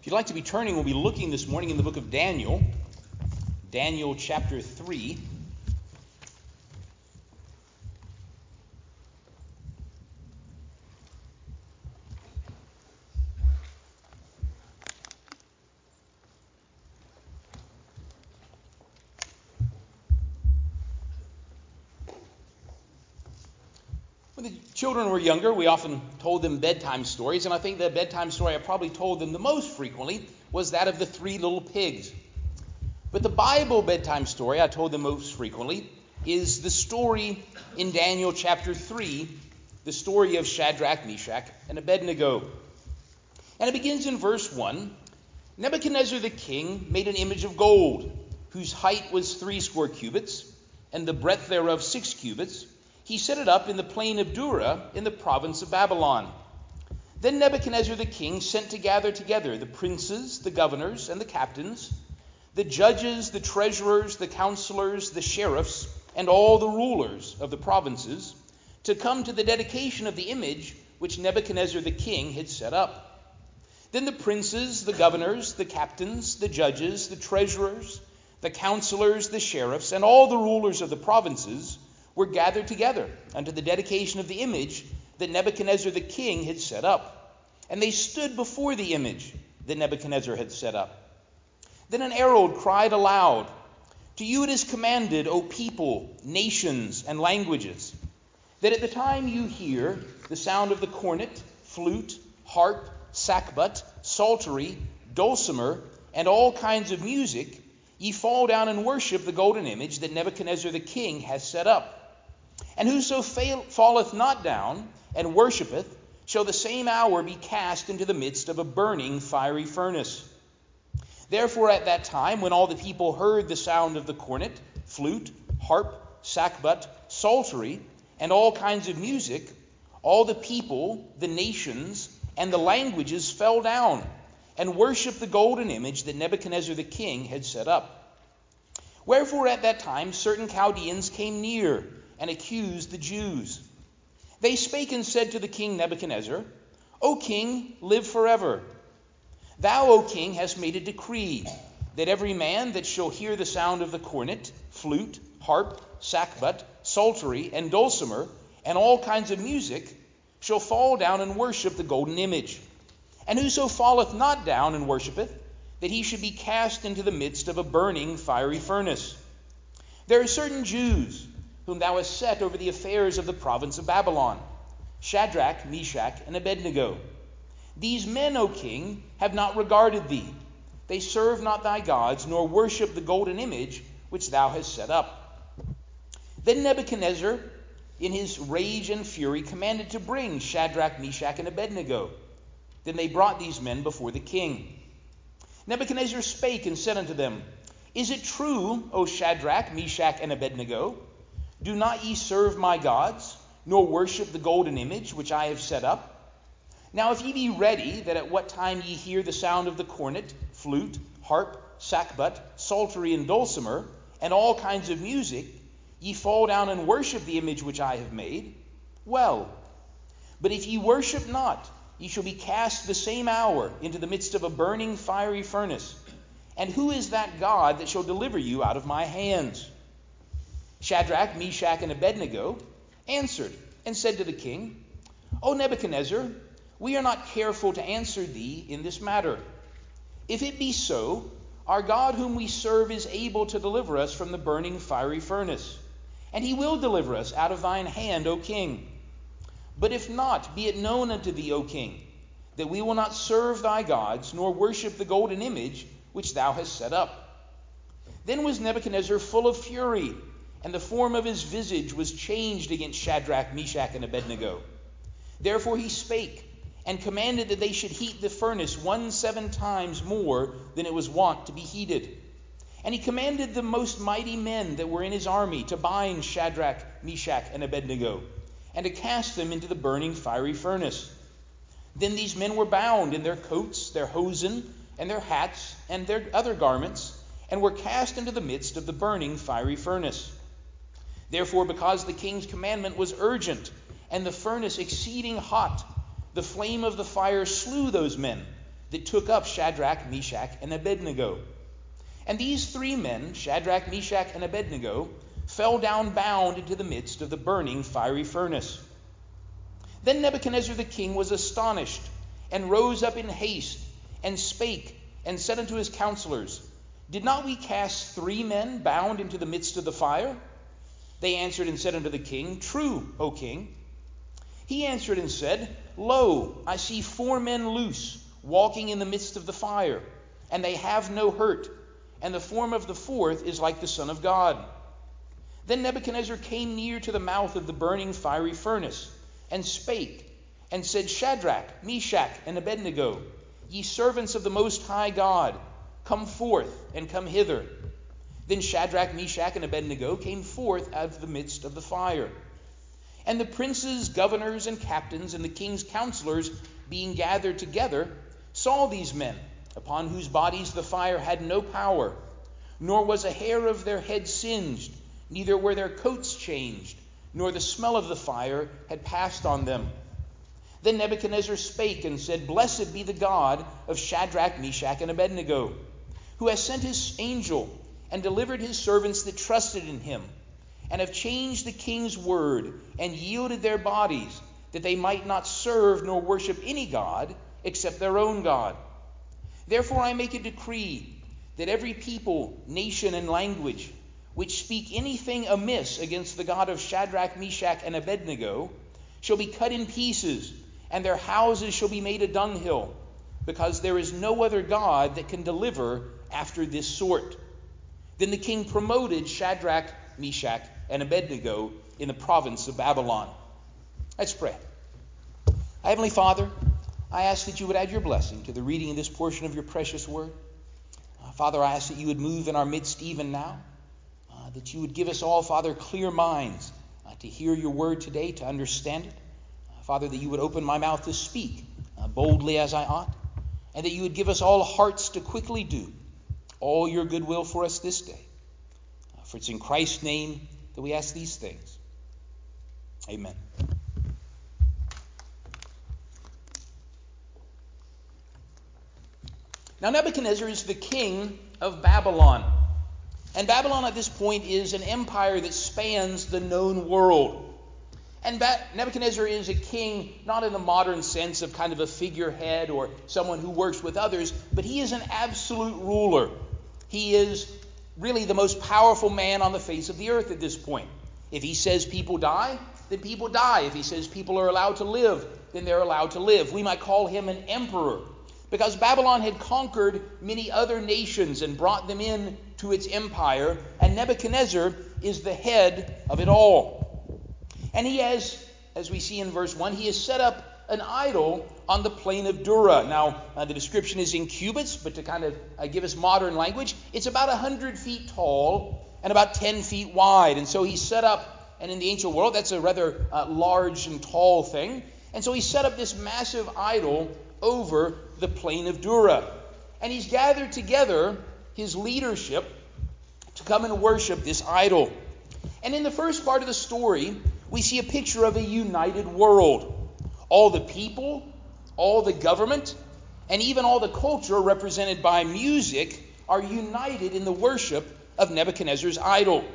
If you'd like to be turning, we'll be looking this morning in the book of Daniel, Daniel chapter 3. When the children were younger, we often told them bedtime stories, and I think the bedtime story I probably told them the most frequently was that of the three little pigs. But the Bible bedtime story I told them most frequently is the story in Daniel chapter 3, the story of Shadrach, Meshach, and Abednego. And it begins in verse 1. Nebuchadnezzar the king made an image of gold, whose height was 80 cubits, and the breadth thereof 6 cubits. He set it up in the plain of Dura in the province of Babylon. Then Nebuchadnezzar the king sent to gather together the princes, the governors, and the captains, the judges, the treasurers, the counselors, the sheriffs, and all the rulers of the provinces, to come to the dedication of the image which Nebuchadnezzar the king had set up. Then the princes, the governors, the captains, the judges, the treasurers, the counselors, the sheriffs, and all the rulers of the provinces were gathered together unto the dedication of the image that Nebuchadnezzar the king had set up. And they stood before the image that Nebuchadnezzar had set up. Then an herald cried aloud, "To you it is commanded, O people, nations, and languages, that at the time you hear the sound of the cornet, flute, harp, sackbut, psaltery, dulcimer, and all kinds of music, ye fall down and worship the golden image that Nebuchadnezzar the king has set up. And whoso falleth not down and worshipeth shall the same hour be cast into the midst of a burning fiery furnace." Therefore at that time, when all the people heard the sound of the cornet, flute, harp, sackbut, psaltery, and all kinds of music, all the people, the nations, and the languages fell down and worshipped the golden image that Nebuchadnezzar the king had set up. Wherefore at that time certain Chaldeans came near and accused the Jews. They spake and said to the king Nebuchadnezzar, "O king, live forever. Thou, O king, hast made a decree that every man that shall hear the sound of the cornet, flute, harp, sackbut, psaltery, and dulcimer, and all kinds of music, shall fall down and worship the golden image. And whoso falleth not down and worshipeth, that he should be cast into the midst of a burning fiery furnace. There are certain Jews whom thou hast set over the affairs of the province of Babylon, Shadrach, Meshach, and Abednego. These men, O king, have not regarded thee. They serve not thy gods, nor worship the golden image which thou hast set up." Then Nebuchadnezzar, in his rage and fury, commanded to bring Shadrach, Meshach, and Abednego. Then they brought these men before the king. Nebuchadnezzar spake and said unto them, "Is it true, O Shadrach, Meshach, and Abednego? Do not ye serve my gods, nor worship the golden image which I have set up? Now if ye be ready, that at what time ye hear the sound of the cornet, flute, harp, sackbut, psaltery, and dulcimer, and all kinds of music, ye fall down and worship the image which I have made, well. But if ye worship not, ye shall be cast the same hour into the midst of a burning fiery furnace. And who is that God that shall deliver you out of my hands?" Shadrach, Meshach, and Abednego answered and said to the king, "O Nebuchadnezzar, we are not careful to answer thee in this matter. If it be so, our God whom we serve is able to deliver us from the burning fiery furnace, and he will deliver us out of thine hand, O king. But if not, be it known unto thee, O king, that we will not serve thy gods, nor worship the golden image which thou hast set up." Then was Nebuchadnezzar full of fury, and the form of his visage was changed against Shadrach, Meshach, and Abednego. Therefore he spake, and commanded that they should heat the furnace 17 times more than it was wont to be heated. And he commanded the most mighty men that were in his army to bind Shadrach, Meshach, and Abednego, and to cast them into the burning fiery furnace. Then these men were bound in their coats, their hosen, and their hats, and their other garments, and were cast into the midst of the burning fiery furnace. Therefore, because the king's commandment was urgent, and the furnace exceeding hot, the flame of the fire slew those men that took up Shadrach, Meshach, and Abednego. And these 3 men, Shadrach, Meshach, and Abednego, fell down bound into the midst of the burning fiery furnace. Then Nebuchadnezzar the king was astonished, and rose up in haste, and spake, and said unto his counselors, Did not we cast 3 men bound into the midst of the fire? They answered and said unto the king, True, O king. He answered and said, Lo, I see 4 men loose, walking in the midst of the fire, and they have no hurt, and the form of the 4th is like the Son of God. Then Nebuchadnezzar came near to the mouth of the burning fiery furnace, and spake, and said, Shadrach, Meshach, and Abednego, ye servants of the Most High God, come forth, and come hither. Then Shadrach, Meshach, and Abednego came forth out of the midst of the fire. And the princes, governors, and captains, and the king's counselors, being gathered together, saw these men, upon whose bodies the fire had no power, nor was a hair of their head singed, neither were their coats changed, nor the smell of the fire had passed on them. Then Nebuchadnezzar spake and said, Blessed be the God of Shadrach, Meshach, and Abednego, who has sent his angel and delivered his servants that trusted in him, and have changed the king's word, and yielded their bodies, that they might not serve nor worship any god except their own God. Therefore I make a decree that every people, nation, and language which speak anything amiss against the God of Shadrach, Meshach, and Abednego shall be cut in pieces, and their houses shall be made a dunghill, because there is no other God that can deliver after this sort. Then the king promoted Shadrach, Meshach, and Abednego in the province of Babylon. Let's pray. Heavenly Father, I ask that you would add your blessing to the reading of this portion of your precious word. Father, I ask that you would move in our midst even now, that you would give us all, Father, clear minds to hear your word today, to understand it. Father, that you would open my mouth to speak boldly as I ought, and that you would give us all hearts to quickly do all your good will for us this day. For it's in Christ's name that we ask these things. Amen. Now Nebuchadnezzar is the king of Babylon. And Babylon at this point is an empire that spans the known world. And Nebuchadnezzar is a king, not in the modern sense of kind of a figurehead or someone who works with others, but he is an absolute ruler. He is really the most powerful man on the face of the earth at this point. If he says people die, then people die. If he says people are allowed to live, then they're allowed to live. We might call him an emperor, because Babylon had conquered many other nations and brought them in to its empire, and Nebuchadnezzar is the head of it all. And he has, as we see in verse 1, he has set up an idol on the plain of Dura. Now, the description is in cubits, but to kind of give us modern language, it's about 100 feet tall and about 10 feet wide. And so he set up, and in the ancient world, that's a rather large and tall thing. And so he set up this massive idol over the plain of Dura. And he's gathered together his leadership to come and worship this idol. And in the first part of the story, we see a picture of a united world. All the people, all the government, and even all the culture represented by music are united in the worship of Nebuchadnezzar's idol.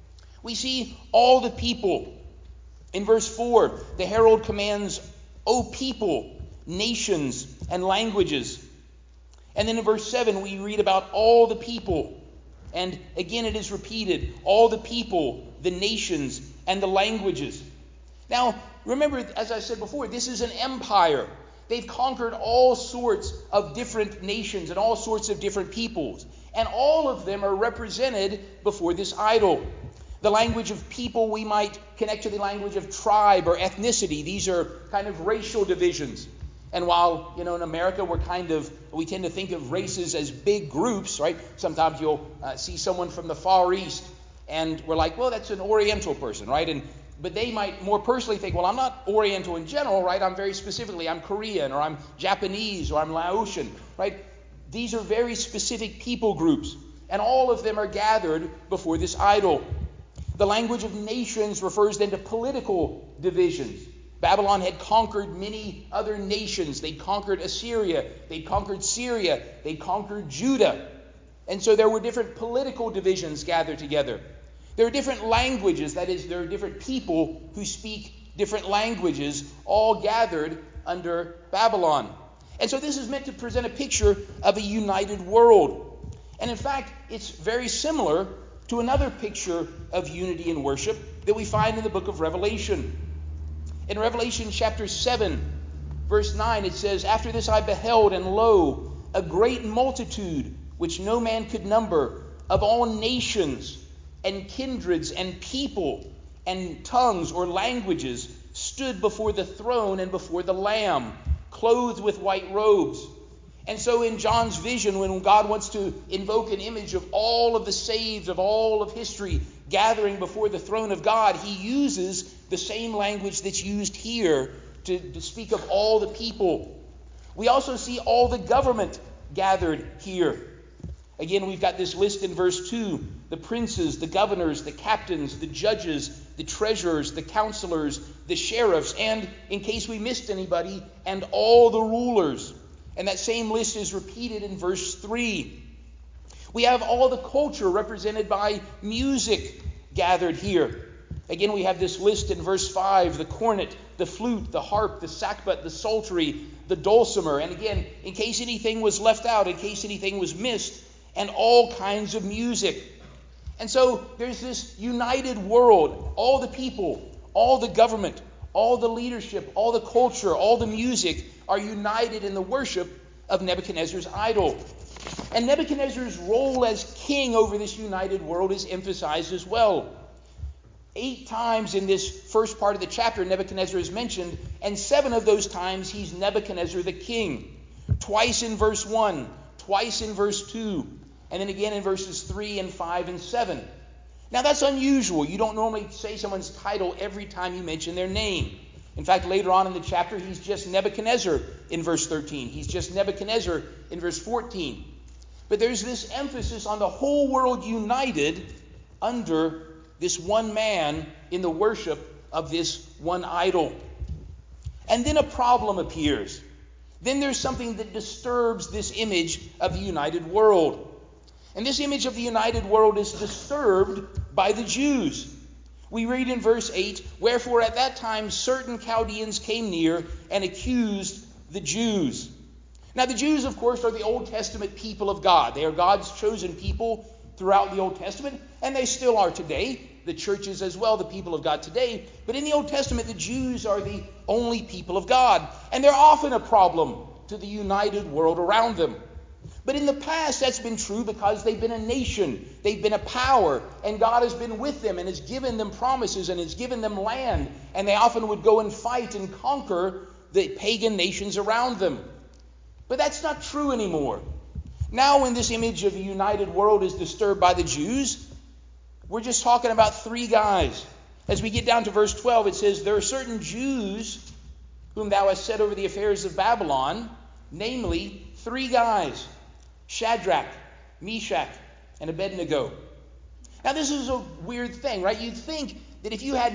We see all the people. In verse 4, the herald commands, O people, nations, and languages. And then in verse 7, we read about all the people. And again it is repeated, all the people, the nations, and the languages. Now, remember, as I said before, this is an empire. They've conquered all sorts of different nations and all sorts of different peoples. And all of them are represented before this idol. The language of people we might connect to the language of tribe or ethnicity. These are kind of racial divisions. And while, in America, we tend to think of races as big groups, right? Sometimes you'll see someone from the Far East, and we're like, well, that's an Oriental person, right? But they might more personally think, well, I'm not Oriental in general, right? I'm Korean, or I'm Japanese, or I'm Laotian, right? These are very specific people groups, and all of them are gathered before this idol. The language of nations refers then to political divisions. Babylon had conquered many other nations. They conquered Assyria. They conquered Syria. They conquered Judah. And so there were different political divisions gathered together. There are different languages. That is, there are different people who speak different languages, all gathered under Babylon. And so this is meant to present a picture of a united world. And in fact, it's very similar to another picture of unity in worship that we find in the book of Revelation. In Revelation chapter 7, verse 9, it says, "After this I beheld, and lo, a great multitude, which no man could number, of all nations and kindreds and people and tongues or languages, stood before the throne and before the Lamb, clothed with white robes." And so in John's vision, when God wants to invoke an image of all of the saved of all of history gathering before the throne of God, he uses the same language that's used here to speak of all the people. We also see all the government gathered here. Again, we've got this list in verse 2. The princes, the governors, the captains, the judges, the treasurers, the counselors, the sheriffs, and, in case we missed anybody, and all the rulers. And that same list is repeated in verse 3. We have all the culture represented by music gathered here. Again, we have this list in verse 5, the cornet, the flute, the harp, the sackbut, the psaltery, the dulcimer. And again, in case anything was left out, in case anything was missed, and all kinds of music. And so there's this united world. All the people, all the government, all the leadership, all the culture, all the music are united in the worship of Nebuchadnezzar's idol. And Nebuchadnezzar's role as king over this united world is emphasized as well. 8 times in this first part of the chapter, Nebuchadnezzar is mentioned, and 7 of those times he's Nebuchadnezzar the king. Twice in verse 1, twice in verse 2, and then again in verses 3 and 5 and 7. Now that's unusual. You don't normally say someone's title every time you mention their name. In fact, later on in the chapter, he's just Nebuchadnezzar in verse 13. He's just Nebuchadnezzar in verse 14. But there's this emphasis on the whole world united under this one man in the worship of this one idol. And then a problem appears. Then there's something that disturbs this image of the united world. And this image of the united world is disturbed by the Jews. We read in verse 8, "Wherefore at that time certain Chaldeans came near and accused the Jews." Now the Jews, of course, are the Old Testament people of God. They are God's chosen people throughout the Old Testament, and they still are today. The churches as well, the people of God today. But in the Old Testament, the Jews are the only people of God. And they're often a problem to the united world around them. But in the past, that's been true because they've been a nation. They've been a power. And God has been with them and has given them promises and has given them land. And they often would go and fight and conquer the pagan nations around them. But that's not true anymore. Now when this image of a united world is disturbed by the Jews, we're just talking about 3 guys. As we get down to verse 12, it says, "There are certain Jews whom thou hast set over the affairs of Babylon, namely 3 guys, Shadrach, Meshach, and Abednego." Now this is a weird thing, right? You'd think that if you had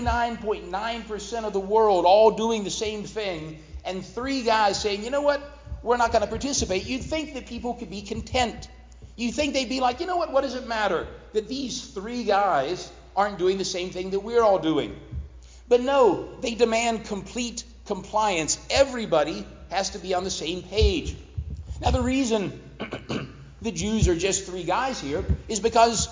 99.9% of the world all doing the same thing, and 3 guys saying, "You know what, we're not going to participate," you'd think that people could be content. You think they'd be like, "You know what does it matter that these 3 guys aren't doing the same thing that we're all doing?" But no, they demand complete compliance. Everybody has to be on the same page. Now the reason the Jews are just 3 guys here is because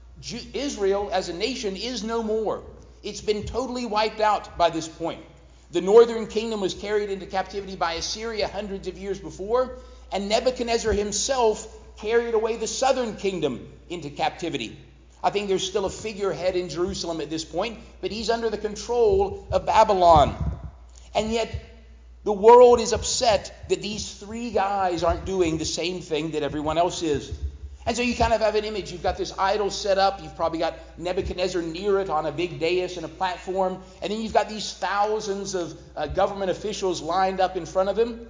Israel as a nation is no more. It's been totally wiped out by this point. The northern kingdom was carried into captivity by Assyria hundreds of years before, and Nebuchadnezzar himself carried away the southern kingdom into captivity. I think there's still a figurehead in Jerusalem at this point, but he's under the control of Babylon. And yet the world is upset that these 3 guys aren't doing the same thing that everyone else is. And so you kind of have an image. You've got this idol set up. You've probably got Nebuchadnezzar near it on a big dais and a platform. And then you've got these thousands of government officials lined up in front of him.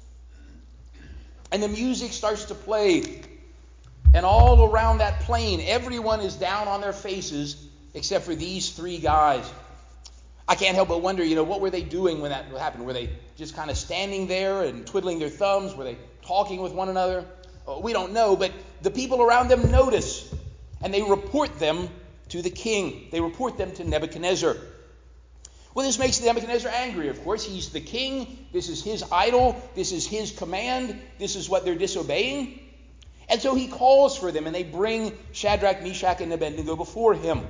And the music starts to play. And all around that plain, everyone is down on their faces except for these 3 guys. I can't help but wonder, what were they doing when that happened? Were they just kind of standing there and twiddling their thumbs? Were they talking with one another? We don't know, but the people around them notice, and they report them to the king. They report them to Nebuchadnezzar. Well, this makes Nebuchadnezzar angry, of course. He's the king. This is his idol. This is his command. This is what they're disobeying. And so he calls for them, and they bring Shadrach, Meshach, and Abednego before him.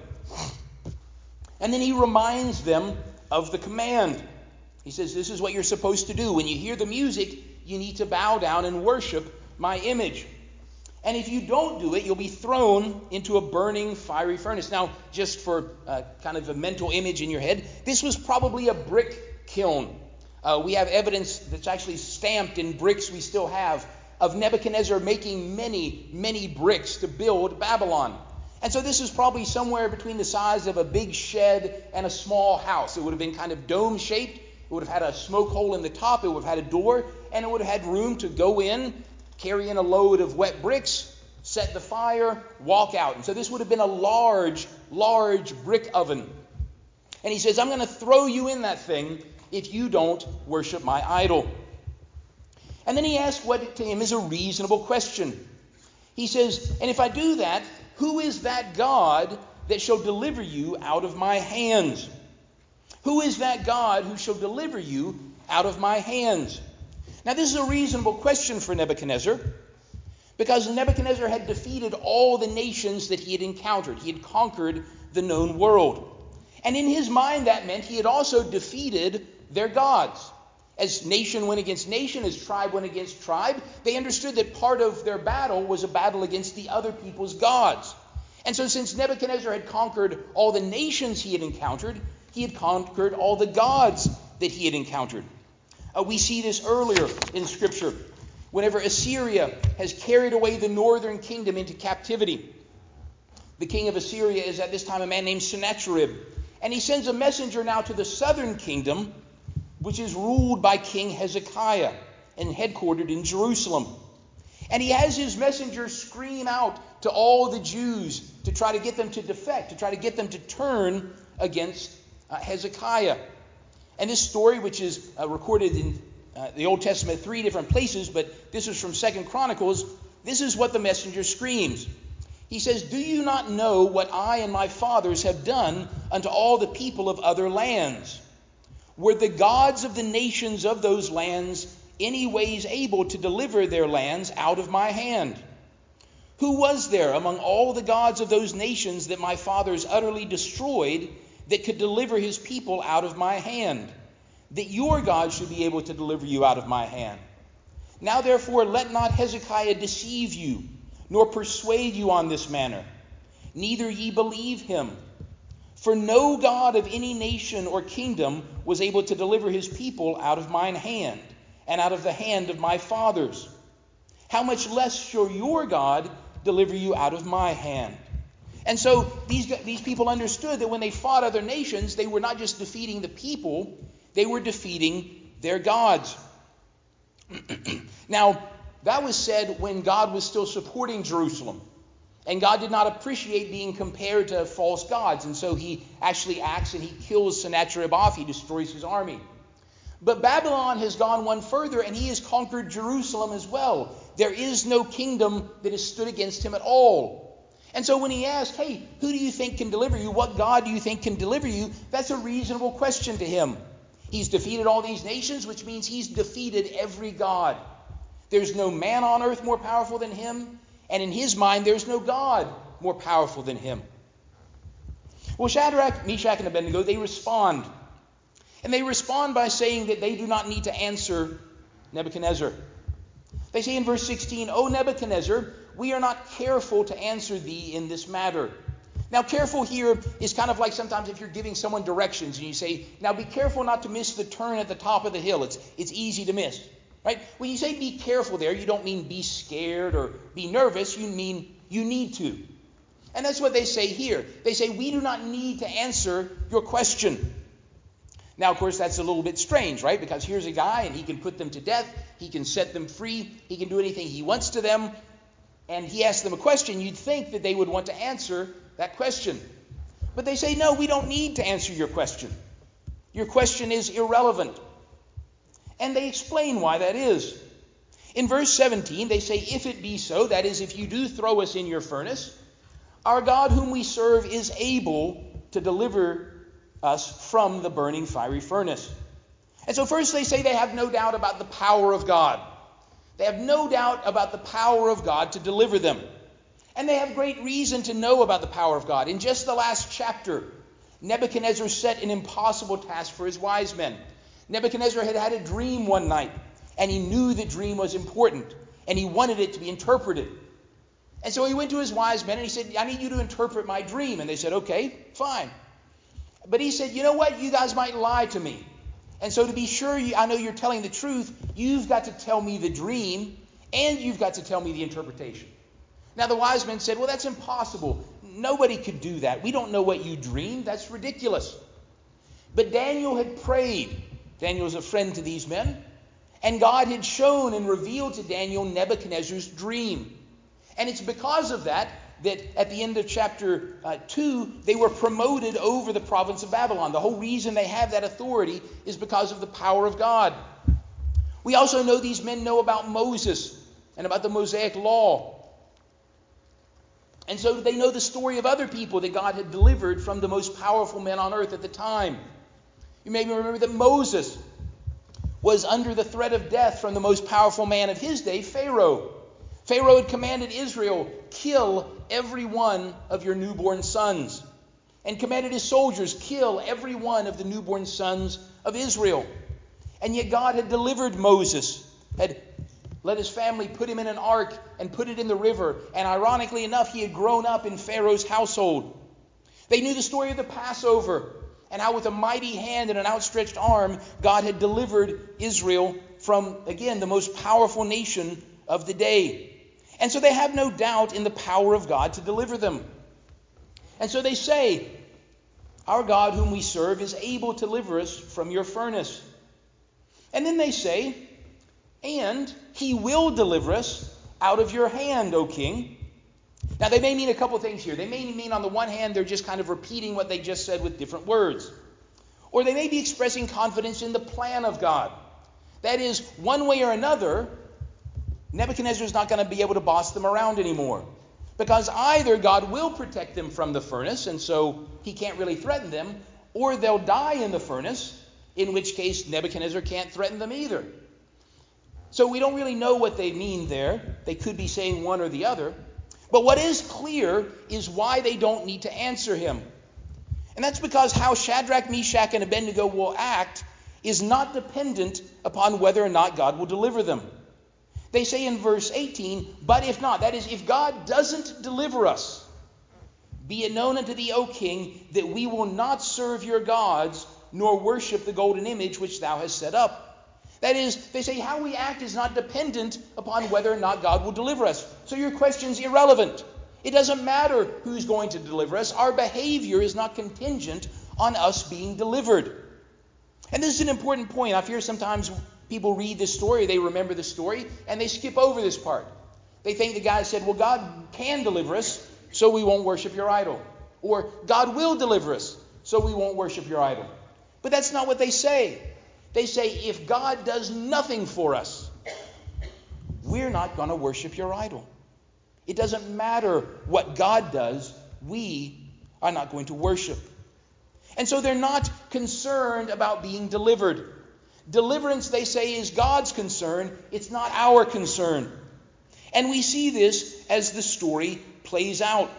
And then he reminds them of the command. He says, this is what you're supposed to do. When you hear the music, you need to bow down and worship my image. And if you don't do it, you'll be thrown into a burning fiery furnace. Now, just for kind of a mental image in your head, this was probably a brick kiln. We have evidence that's actually stamped in bricks we still have of Nebuchadnezzar making many, many bricks to build Babylon. And so this is probably somewhere between the size of a big shed and a small house. It would have been kind of dome-shaped. It would have had a smoke hole in the top. It would have had a door. And it would have had room to go in, carry in a load of wet bricks, set the fire, walk out. And so this would have been a large, large brick oven. And he says, I'm going to throw you in that thing if you don't worship my idol. And then he asks what to him is a reasonable question. He says, and if I do that, who is that God that shall deliver you out of my hands? Who is that God who shall deliver you out of my hands? Now, this is a reasonable question for Nebuchadnezzar, because Nebuchadnezzar had defeated all the nations that he had encountered. He had conquered the known world. And in his mind, that meant he had also defeated their gods. As nation went against nation, as tribe went against tribe, they understood that part of their battle was a battle against the other people's gods. And so since Nebuchadnezzar had conquered all the nations he had encountered, he had conquered all the gods that he had encountered. We see this earlier in Scripture. Whenever Assyria has carried away the northern kingdom into captivity, the king of Assyria is at this time a man named Sennacherib. And he sends a messenger now to the southern kingdom, which is ruled by King Hezekiah and headquartered in Jerusalem. And he has his messenger scream out to all the Jews to try to get them to defect, to try to get them to turn against Hezekiah. And this story, which is recorded in the Old Testament 3 different places, but this is from 2 Chronicles, this is what the messenger screams. He says, do you not know what I and my fathers have done unto all the people of other lands? Were the gods of the nations of those lands any ways able to deliver their lands out of my hand? Who was there among all the gods of those nations that my fathers utterly destroyed that could deliver his people out of my hand, that your God should be able to deliver you out of my hand? Now therefore let not Hezekiah deceive you, nor persuade you on this manner, neither ye believe him. For no God of any nation or kingdom was able to deliver his people out of mine hand, and out of the hand of my fathers. How much less shall your God deliver you out of my hand? And so these people understood that when they fought other nations, they were not just defeating the people, they were defeating their gods. Now, that was said when God was still supporting Jerusalem. And God did not appreciate being compared to false gods. And so he actually acts and he kills Sennacherib off. He destroys his army. But Babylon has gone one further, and he has conquered Jerusalem as well. There is no kingdom that has stood against him at all. And so when he asks, hey, who do you think can deliver you? What God do you think can deliver you? That's a reasonable question to him. He's defeated all these nations, which means he's defeated every god. There's no man on earth more powerful than him. And in his mind, there's no God more powerful than him. Well, Shadrach, Meshach, and Abednego, they respond. And they respond by saying that they do not need to answer Nebuchadnezzar. They say in verse 16, O Nebuchadnezzar, we are not careful to answer thee in this matter. Now, careful here is kind of like sometimes if you're giving someone directions and you say, now be careful not to miss the turn at the top of the hill. It's easy to miss. Right? When you say be careful there, you don't mean be scared or be nervous. You mean you need to. And that's what they say here. They say, we do not need to answer your question. Now, of course, that's a little bit strange, right? Because here's a guy and he can put them to death. He can set them free. He can do anything he wants to them. And he asks them a question. You'd think that they would want to answer that question. But they say, no, we don't need to answer your question. Your question is irrelevant. And they explain why that is. In verse 17, they say, if it be so, that is, if you do throw us in your furnace, our God whom we serve is able to deliver us from the burning fiery furnace. And so first they say they have no doubt about the power of God. They have no doubt about the power of God to deliver them. And they have great reason to know about the power of God. In just the last chapter, Nebuchadnezzar set an impossible task for his wise men. Nebuchadnezzar had had a dream one night, and he knew the dream was important, and he wanted it to be interpreted. And so he went to his wise men and he said, I need you to interpret my dream. And they said, okay, fine. But he said, you know what? You guys might lie to me. And so to be sure I know you're telling the truth, you've got to tell me the dream and you've got to tell me the interpretation. Now the wise men said, well, that's impossible. Nobody could do that. We don't know what you dreamed. That's ridiculous. But Daniel had prayed. Daniel was a friend to these men. And God had shown and revealed to Daniel Nebuchadnezzar's dream. And it's because of that at the end of chapter 2, they were promoted over the province of Babylon. The whole reason they have that authority is because of the power of God. We also know these men know about Moses and about the Mosaic law. And so they know the story of other people that God had delivered from the most powerful men on earth at the time. You may remember that Moses was under the threat of death from the most powerful man of his day, Pharaoh. Pharaoh had commanded Israel, kill every one of your newborn sons. And commanded his soldiers, kill every one of the newborn sons of Israel. And yet God had delivered Moses, had let his family put him in an ark and put it in the river. And ironically enough, he had grown up in Pharaoh's household. They knew the story of the Passover and how with a mighty hand and an outstretched arm, God had delivered Israel from, again, the most powerful nation of the day. And so they have no doubt in the power of God to deliver them. And so they say, our God whom we serve is able to deliver us from your furnace. And then they say, and he will deliver us out of your hand, O king. Now they may mean a couple things here. They may mean on the one hand they're just kind of repeating what they just said with different words. Or they may be expressing confidence in the plan of God. That is, one way or another, Nebuchadnezzar is not going to be able to boss them around anymore. Because either God will protect them from the furnace, and so he can't really threaten them, or they'll die in the furnace, in which case Nebuchadnezzar can't threaten them either. So we don't really know what they mean there. They could be saying one or the other. But what is clear is why they don't need to answer him. And that's because how Shadrach, Meshach, and Abednego will act is not dependent upon whether or not God will deliver them. They say in verse 18, but if not, that is, if God doesn't deliver us, be it known unto thee, O king, that we will not serve your gods, nor worship the golden image which thou hast set up. That is, they say how we act is not dependent upon whether or not God will deliver us. So your question's irrelevant. It doesn't matter who's going to deliver us. Our behavior is not contingent on us being delivered. And this is an important point. I fear sometimes people read this story, they remember the story, and they skip over this part. They think the guy said, well, God can deliver us, so we won't worship your idol. Or God will deliver us, so we won't worship your idol. But that's not what they say. They say, if God does nothing for us, we're not going to worship your idol. It doesn't matter what God does, we are not going to worship. And so they're not concerned about being delivered. Deliverance, they say, is God's concern. It's not our concern. And we see this as the story plays out.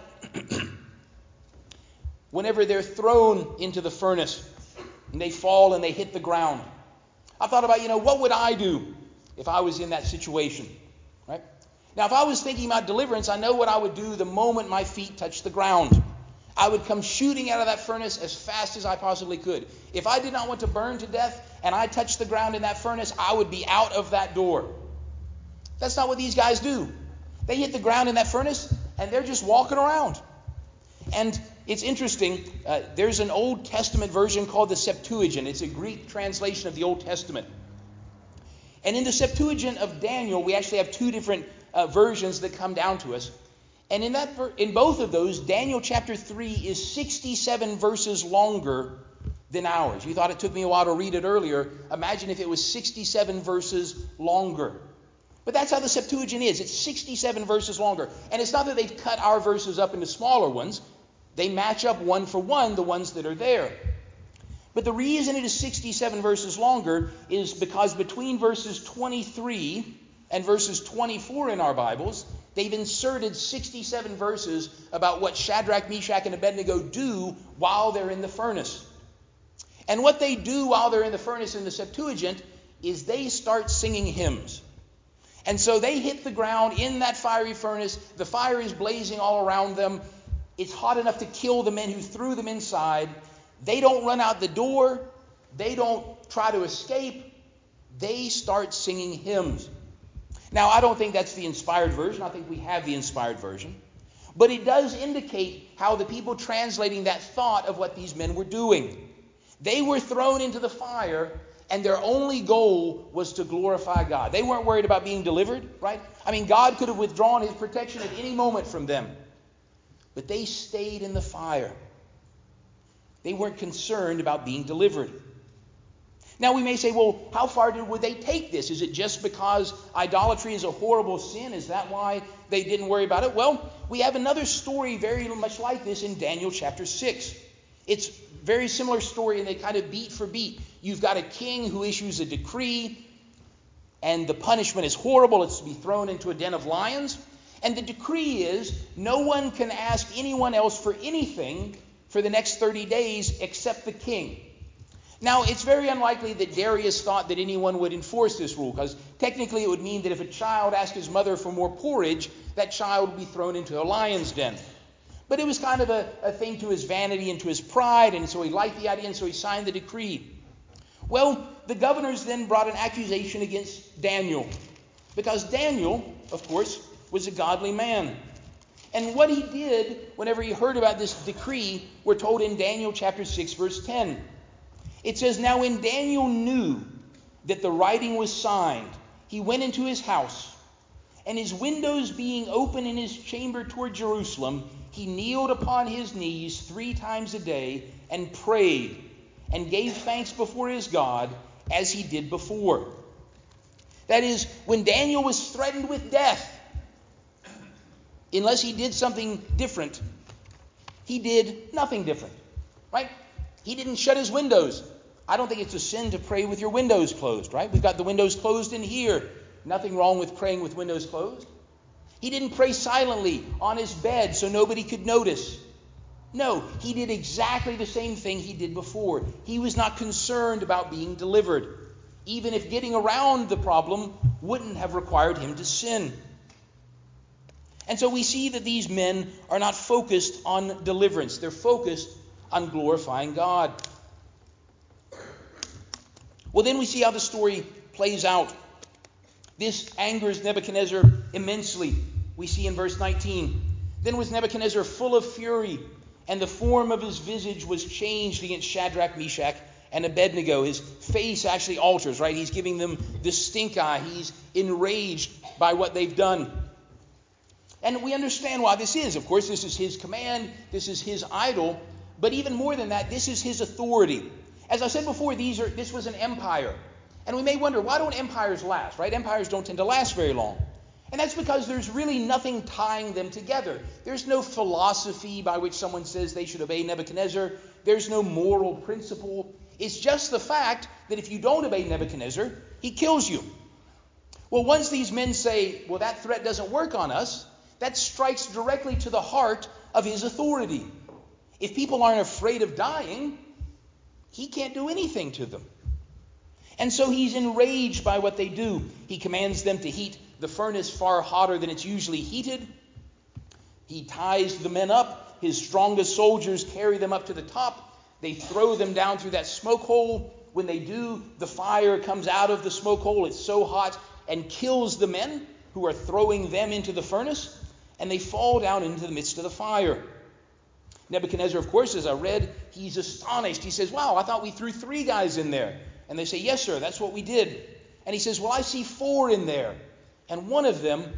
Whenever they're thrown into the furnace and they fall and they hit the ground, I thought about, what would I do if I was in that situation? Right? Now, if I was thinking about deliverance, I know what I would do the moment my feet touched the ground. I would come shooting out of that furnace as fast as I possibly could. If I did not want to burn to death and I touched the ground in that furnace, I would be out of that door. That's not what these guys do. They hit the ground in that furnace and they're just walking around. And it's interesting, there's an Old Testament version called the Septuagint. It's a Greek translation of the Old Testament. And in the Septuagint of Daniel, we actually have two different versions that come down to us. And in both of those, Daniel chapter 3 is 67 verses longer than ours. You thought it took me a while to read it earlier. Imagine if it was 67 verses longer. But that's how the Septuagint is. It's 67 verses longer. And it's not that they've cut our verses up into smaller ones. They match up one for one the ones that are there. But the reason it is 67 verses longer is because between verses 23 and verses 24 in our Bibles, they've inserted 67 verses about what Shadrach, Meshach, and Abednego do while they're in the furnace. And what they do while they're in the furnace in the Septuagint is they start singing hymns. And so they hit the ground in that fiery furnace. The fire is blazing all around them. It's hot enough to kill the men who threw them inside. They don't run out the door. They don't try to escape. They start singing hymns. Now, I don't think that's the inspired version. I think we have the inspired version. But it does indicate how the people translating that thought of what these men were doing. They were thrown into the fire, and their only goal was to glorify God. They weren't worried about being delivered, right? I mean, God could have withdrawn his protection at any moment from them. But they stayed in the fire. They weren't concerned about being delivered. Now we may say, well, how far would they take this? Is it just because idolatry is a horrible sin? Is that why they didn't worry about it? Well, we have another story very much like this in Daniel chapter 6. It's a very similar story, and they kind of beat for beat. You've got a king who issues a decree, and the punishment is horrible. It's to be thrown into a den of lions. And the decree is no one can ask anyone else for anything for the next 30 days except the king. Now, it's very unlikely that Darius thought that anyone would enforce this rule, because technically it would mean that if a child asked his mother for more porridge, that child would be thrown into a lion's den. But it was kind of a thing to his vanity and to his pride, and so he liked the idea, and so he signed the decree. Well, the governors then brought an accusation against Daniel, because Daniel, of course, was a godly man. And what he did whenever he heard about this decree, we're told in Daniel chapter 6, verse 10. It says, "Now when Daniel knew that the writing was signed, he went into his house, and his windows being open in his chamber toward Jerusalem, he kneeled upon his knees 3 times a day and prayed and gave thanks before his God as he did before." That is, when Daniel was threatened with death, unless he did something different, he did nothing different, right? He didn't shut his windows. I don't think it's a sin to pray with your windows closed, right? We've got the windows closed in here. Nothing wrong with praying with windows closed. He didn't pray silently on his bed so nobody could notice. No, he did exactly the same thing he did before. He was not concerned about being delivered, even if getting around the problem wouldn't have required him to sin. And so we see that these men are not focused on deliverance. They're focused on glorifying God. Well, then we see how the story plays out. This angers Nebuchadnezzar immensely. We see in verse 19. "Then was Nebuchadnezzar full of fury, and the form of his visage was changed against Shadrach, Meshach, and Abednego." His face actually alters, right? He's giving them the stink eye. He's enraged by what they've done. And we understand why this is. Of course, this is his command. This is his idol. But even more than that, this is his authority. As I said before, this was an empire. And we may wonder, why don't empires last, right? Empires don't tend to last very long. And that's because there's really nothing tying them together. There's no philosophy by which someone says they should obey Nebuchadnezzar. There's no moral principle. It's just the fact that if you don't obey Nebuchadnezzar, he kills you. Well, once these men say, well, that threat doesn't work on us, that strikes directly to the heart of his authority. If people aren't afraid of dying, he can't do anything to them. And so he's enraged by what they do. He commands them to heat the furnace far hotter than it's usually heated. He ties the men up. His strongest soldiers carry them up to the top. They throw them down through that smoke hole. When they do, the fire comes out of the smoke hole. It's so hot and kills the men who are throwing them into the furnace. And they fall down into the midst of the fire. Nebuchadnezzar, of course, as I read, he's astonished. He says, wow, I thought we threw 3 guys in there. And they say, yes, sir, that's what we did. And he says, well, I see 4 in there. And one of them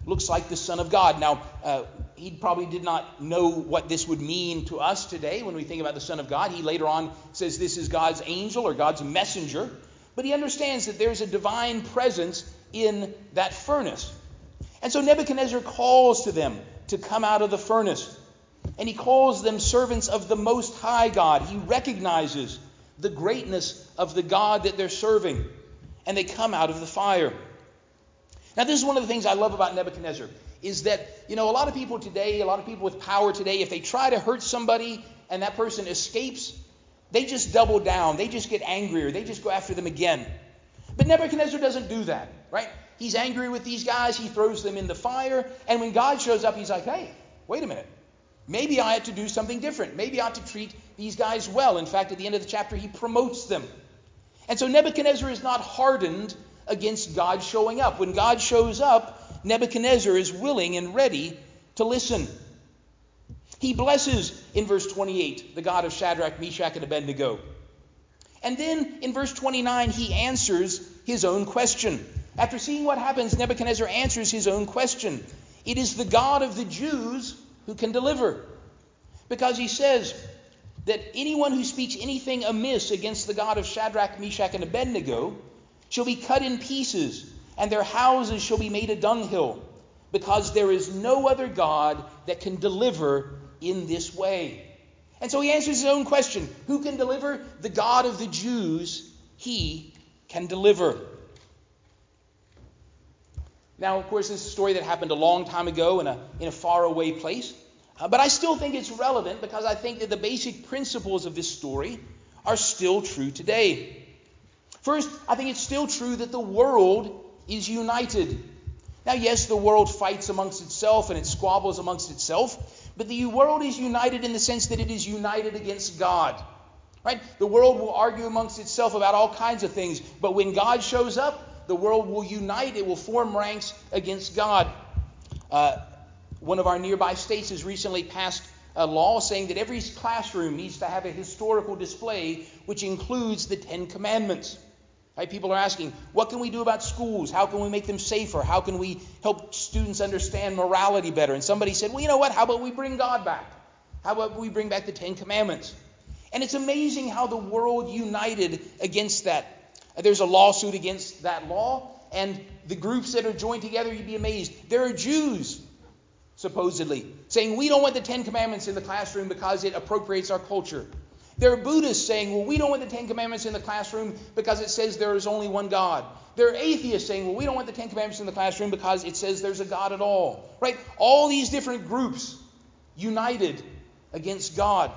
looks like the Son of God. Now, he probably did not know what this would mean to us today when we think about the Son of God. He later on says this is God's angel or God's messenger. But he understands that there's a divine presence in that furnace. And so Nebuchadnezzar calls to them to come out of the furnace. And he calls them servants of the Most High God. He recognizes the greatness of the God that they're serving. And they come out of the fire. Now, this is one of the things I love about Nebuchadnezzar, is that, a lot of people today, a lot of people with power today, if they try to hurt somebody and that person escapes, they just double down. They just get angrier. They just go after them again. But Nebuchadnezzar doesn't do that, right? He's angry with these guys. He throws them in the fire. And when God shows up, he's like, hey, wait a minute. Maybe I ought to do something different. Maybe I ought to treat these guys well. In fact, at the end of the chapter, he promotes them. And so Nebuchadnezzar is not hardened against God showing up. When God shows up, Nebuchadnezzar is willing and ready to listen. He blesses, in verse 28, the God of Shadrach, Meshach, and Abednego. And then in verse 29, he answers his own question. After seeing what happens, Nebuchadnezzar answers his own question. It is the God of the Jews who can deliver. Because he says that anyone who speaks anything amiss against the God of Shadrach, Meshach, and Abednego shall be cut in pieces, and their houses shall be made a dunghill, because there is no other God that can deliver in this way. And so he answers his own question. Who can deliver? The God of the Jews, he can deliver. Now, of course, this is a story that happened a long time ago in a faraway place. But I still think it's relevant because I think that the basic principles of this story are still true today. First, I think it's still true that the world is united. Now, yes, the world fights amongst itself and it squabbles amongst itself, but the world is united in the sense that it is united against God. Right? The world will argue amongst itself about all kinds of things, but when God shows up, the world will unite. It will form ranks against God. One of our nearby states has recently passed a law saying that every classroom needs to have a historical display which includes the Ten Commandments. Right? People are asking, what can we do about schools? How can we make them safer? How can we help students understand morality better? And somebody said, well, you know what? How about we bring God back? How about we bring back the Ten Commandments? And it's amazing how the world united against that. There's a lawsuit against that law, and the groups that are joined together, you'd be amazed. There are Jews, supposedly, saying we don't want the Ten Commandments in the classroom because it appropriates our culture. There are Buddhists saying, well, we don't want the Ten Commandments in the classroom because it says there is only one God. There are atheists saying, well, we don't want the Ten Commandments in the classroom because it says there's a God at all. Right? All these different groups united against God.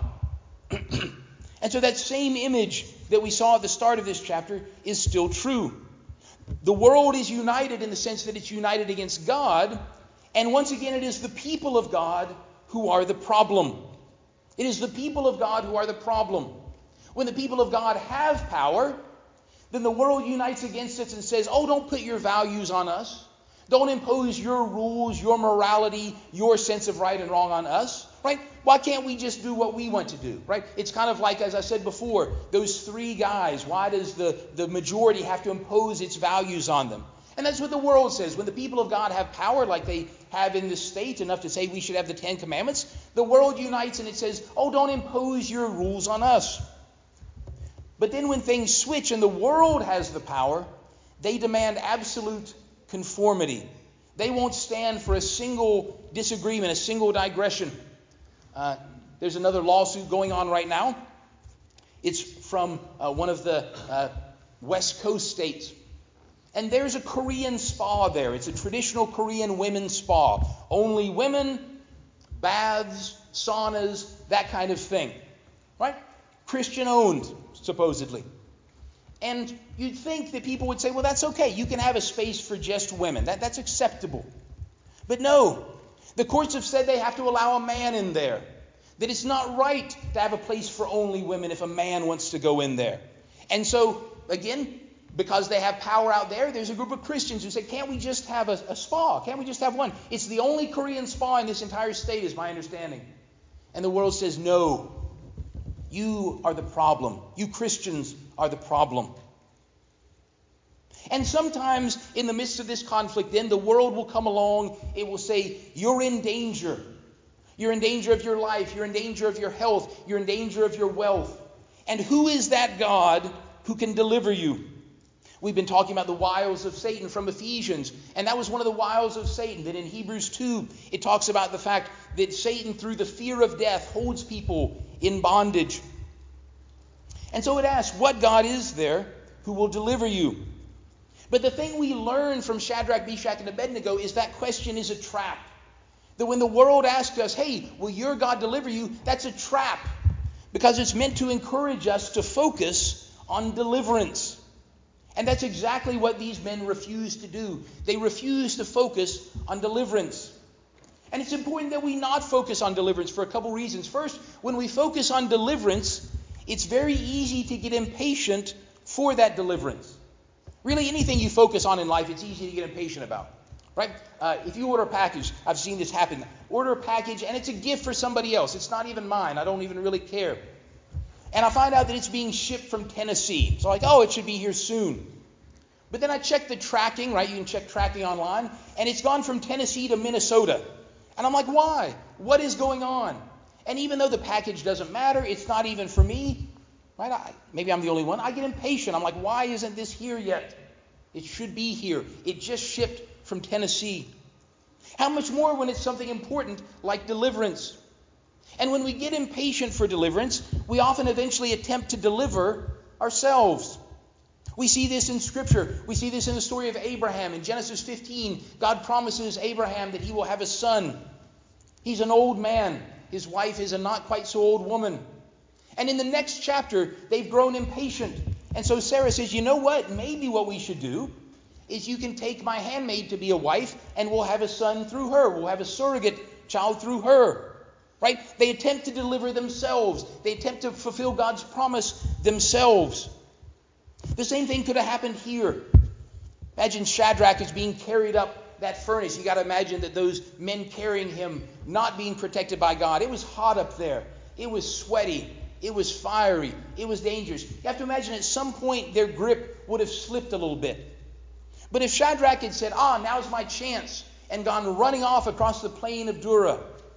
And so that same image that we saw at the start of this chapter is still true. The world is united in the sense that it's united against God. And once again, it is the people of God who are the problem. It is the people of God who are the problem. When the people of God have power, then the world unites against it and says, oh, don't put your values on us. Don't impose your rules, your morality, your sense of right and wrong on us. Right? Why can't we just do what we want to do? Right? It's kind of like, as I said before, those three guys. Why does the majority have to impose its values on them? And that's what the world says. When the people of God have power like they have in this state, enough to say we should have the Ten Commandments, the world unites and it says, oh, don't impose your rules on us. But then when things switch and the world has the power, they demand absolute conformity. They won't stand for a single disagreement, a single digression. There's another lawsuit going on right now. It's from one of the West Coast states. And there's a Korean spa there. It's a traditional Korean women's spa. Only women, baths, saunas, that kind of thing. Right? Christian owned, supposedly. And you'd think that people would say, well, that's okay. You can have a space for just women. That's acceptable. But no. The courts have said they have to allow a man in there. That it's not right to have a place for only women if a man wants to go in there. And so, again, because they have power out there, there's a group of Christians who say, can't we just have a spa? Can't we just have one? It's the only Korean spa in this entire state, is my understanding. And the world says, no, you are the problem. You Christians are the problem. And sometimes in the midst of this conflict, then the world will come along. It will say, you're in danger. You're in danger of your life. You're in danger of your health. You're in danger of your wealth. And who is that God who can deliver you? We've been talking about the wiles of Satan from Ephesians. And that was one of the wiles of Satan. That in Hebrews 2, it talks about the fact that Satan, through the fear of death, holds people in bondage. And so it asks, what God is there who will deliver you? But the thing we learn from Shadrach, Meshach, and Abednego is that question is a trap. That when the world asks us, hey, will your God deliver you? That's a trap. Because it's meant to encourage us to focus on deliverance. And that's exactly what these men refuse to do. They refuse to focus on deliverance. And it's important that we not focus on deliverance for a couple reasons. First, when we focus on deliverance, it's very easy to get impatient for that deliverance. Really, anything you focus on in life, it's easy to get impatient about. Right? If you order a package, I've seen this happen. Order a package and it's a gift for somebody else. It's not even mine. I don't even really care. And I find out that it's being shipped from Tennessee. So like, oh, it should be here soon. But then I check the tracking, right? You can check tracking online. And it's gone from Tennessee to Minnesota. And I'm like, why? What is going on? And even though the package doesn't matter, it's not even for me. Right? Maybe I'm the only one. I get impatient. I'm like, why isn't this here yet? It should be here. It just shipped from Tennessee. How much more when it's something important like deliverance? And when we get impatient for deliverance, we often eventually attempt to deliver ourselves. We see this in Scripture. We see this in the story of Abraham. In Genesis 15, God promises Abraham that he will have a son. He's an old man. His wife is a not quite so old woman. And in the next chapter, they've grown impatient. And so Sarah says, you know what? Maybe what we should do is you can take my handmaid to be a wife and we'll have a son through her. We'll have a surrogate child through her. Right? They attempt to deliver themselves. They attempt to fulfill God's promise themselves. The same thing could have happened here. Imagine Shadrach is being carried up that furnace. You got to imagine that those men carrying him not being protected by God. It was hot up there. It was sweaty. It was fiery. It was dangerous. You have to imagine at some point their grip would have slipped a little bit. But if Shadrach had said, now's my chance, and gone running off across the plain of Dura,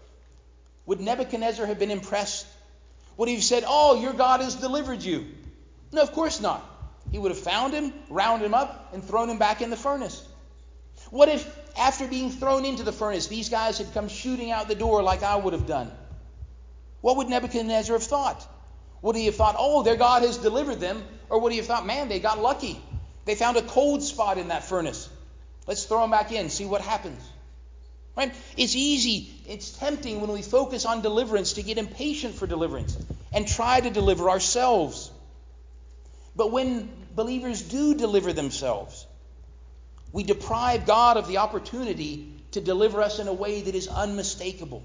would Nebuchadnezzar have been impressed? Would he have said, your God has delivered you? No, of course not. He would have found him, round him up, and thrown him back in the furnace. What if, after being thrown into the furnace, these guys had come shooting out the door like I would have done? What would Nebuchadnezzar have thought? Would he have thought, their God has delivered them? Or would he have thought, man, they got lucky. They found a cold spot in that furnace. Let's throw them back in, see what happens. Right? It's easy, it's tempting when we focus on deliverance to get impatient for deliverance and try to deliver ourselves. But when believers do deliver themselves, we deprive God of the opportunity to deliver us in a way that is unmistakable.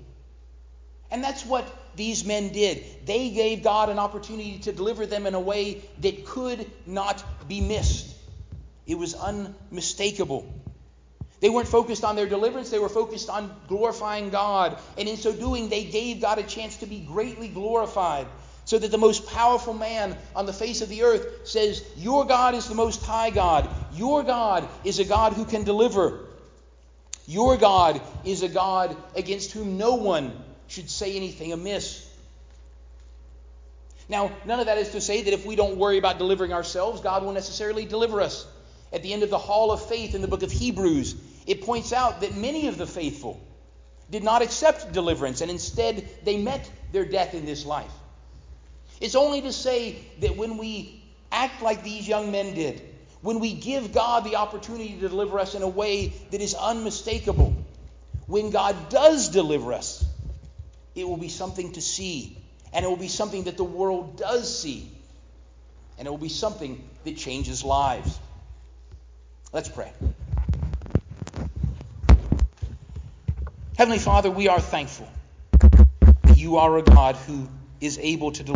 And that's what these men did. They gave God an opportunity to deliver them in a way that could not be missed. It was unmistakable. They weren't focused on their deliverance. They were focused on glorifying God. And in so doing, they gave God a chance to be greatly glorified. So that the most powerful man on the face of the earth says, your God is the most high God. Your God is a God who can deliver. Your God is a God against whom no one should say anything amiss. Now, none of that is to say that if we don't worry about delivering ourselves, God will necessarily deliver us. At the end of the Hall of Faith in the book of Hebrews, it points out that many of the faithful did not accept deliverance, and instead they met their death in this life. It's only to say that when we act like these young men did, when we give God the opportunity to deliver us in a way that is unmistakable, when God does deliver us, it will be something to see, and it will be something that the world does see, and it will be something that changes lives. Let's pray. Heavenly Father, we are thankful that you are a God who is able to deliver.